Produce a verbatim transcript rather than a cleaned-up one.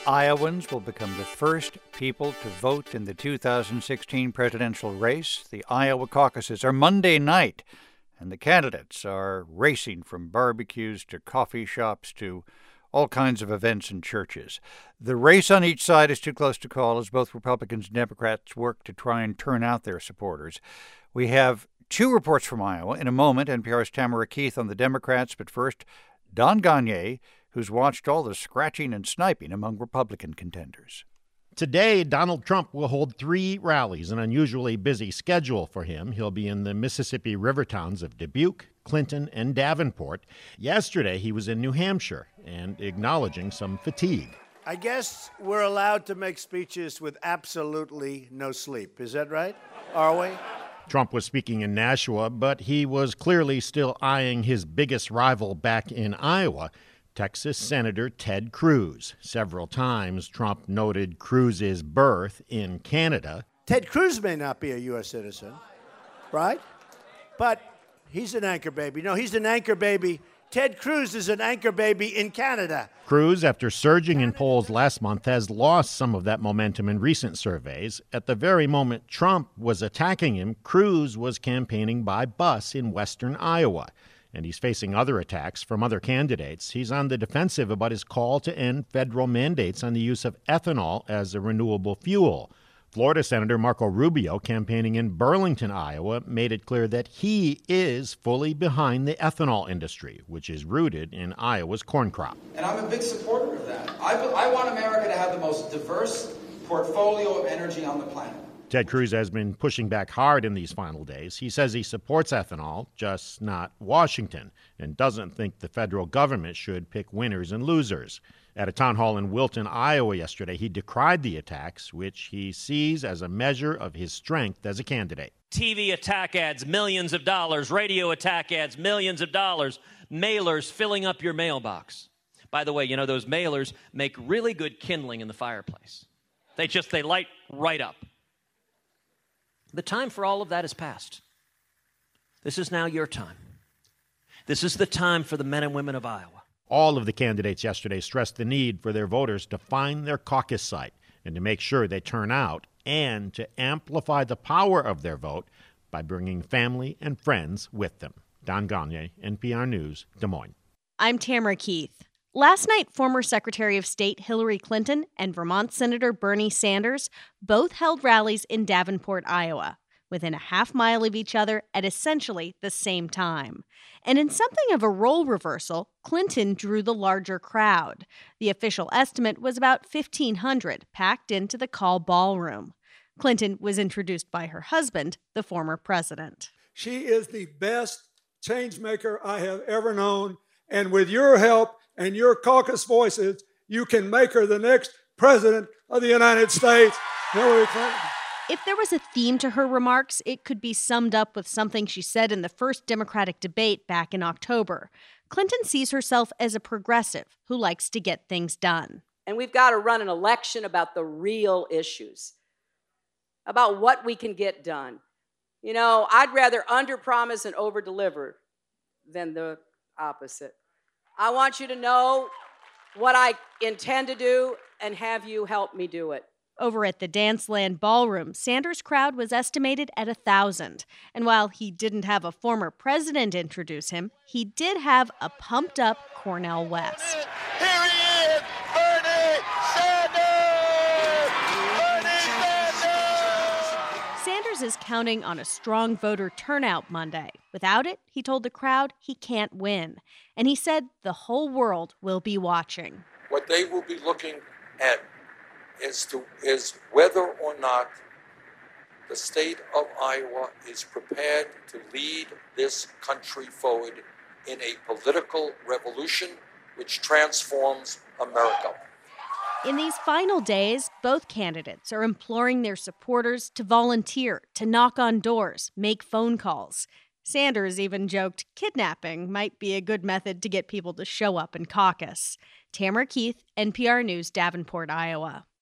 Iowans will become the first people to vote in the two thousand sixteen presidential race. The Iowa caucuses are Monday night, and the candidates are racing from barbecues to coffee shops to all kinds of events and churches. The race on each side is too close to call as both Republicans and Democrats work to try and turn out their supporters. We have two reports from Iowa in a moment. N P R's Tamara Keith on the Democrats, but first, Don Gonyea, who's watched all the scratching and sniping among Republican contenders. Today, Donald Trump will hold three rallies, an unusually busy schedule for him. He'll be in the Mississippi river towns of Dubuque, Clinton, and Davenport. Yesterday, he was in New Hampshire and acknowledging some fatigue. I guess we're allowed to make speeches with absolutely no sleep. Is that right? Are we? Trump was speaking in Nashua, but he was clearly still eyeing his biggest rival back in Iowa, Texas Senator Ted Cruz. Several times, Trump noted Cruz's birth in Canada. Ted Cruz may not be a U S citizen, right? But he's an anchor baby. No, he's an anchor baby. Ted Cruz is an anchor baby in Canada. Cruz, after surging in polls last month, has lost some of that momentum in recent surveys. At the very moment Trump was attacking him, Cruz was campaigning by bus in western Iowa. And he's facing other attacks from other candidates. He's on the defensive about his call to end federal mandates on the use of ethanol as a renewable fuel. Florida Senator Marco Rubio, campaigning in Burlington, Iowa, made it clear that he is fully behind the ethanol industry, which is rooted in Iowa's corn crop. And I'm a big supporter of that. I, I want America to have the most diverse portfolio of energy on the planet. Ted Cruz has been pushing back hard in these final days. He says he supports ethanol, just not Washington, and doesn't think the federal government should pick winners and losers. At a town hall in Wilton, Iowa yesterday, he decried the attacks, which he sees as a measure of his strength as a candidate. T V attack ads, millions of dollars. Radio attack ads, millions of dollars. Mailers filling up your mailbox. By the way, you know, those mailers make really good kindling in the fireplace. They just, they light right up. The time for all of that is past. This is now your time. This is the time for the men and women of Iowa. All of the candidates yesterday stressed the need for their voters to find their caucus site and to make sure they turn out and to amplify the power of their vote by bringing family and friends with them. Don Gonyea, N P R News, Des Moines. I'm Tamara Keith. Last night, former Secretary of State Hillary Clinton and Vermont Senator Bernie Sanders both held rallies in Davenport, Iowa, within a half mile of each other at essentially the same time. And in something of a role reversal, Clinton drew the larger crowd. The official estimate was about fifteen hundred packed into the Call Ballroom. Clinton was introduced by her husband, the former president. She is the best change maker I have ever known, and with your help and your caucus voices, you can make her the next president of the United States, Hillary Clinton. If there was a theme to her remarks, it could be summed up with something she said in the first Democratic debate back in October. Clinton sees herself as a progressive who likes to get things done. And we've got to run an election about the real issues, about what we can get done. You know, I'd rather underpromise and overdeliver than the opposite. I want you to know what I intend to do and have you help me do it. Over at the Danceland Ballroom, Sanders' crowd was estimated at a thousand. And while he didn't have a former president introduce him, he did have a pumped-up Cornel West. Here he is, Bernie Sanders! Bernie Sanders! Sanders is counting on a strong voter turnout Monday. Without it, he told the crowd he can't win. And he said the whole world will be watching. What they will be looking at is, to, is whether or not the state of Iowa is prepared to lead this country forward in a political revolution which transforms America. In these final days, both candidates are imploring their supporters to volunteer, to knock on doors, make phone calls. Sanders even joked kidnapping might be a good method to get people to show up and caucus. Tamara Keith, N P R News, Davenport, Iowa.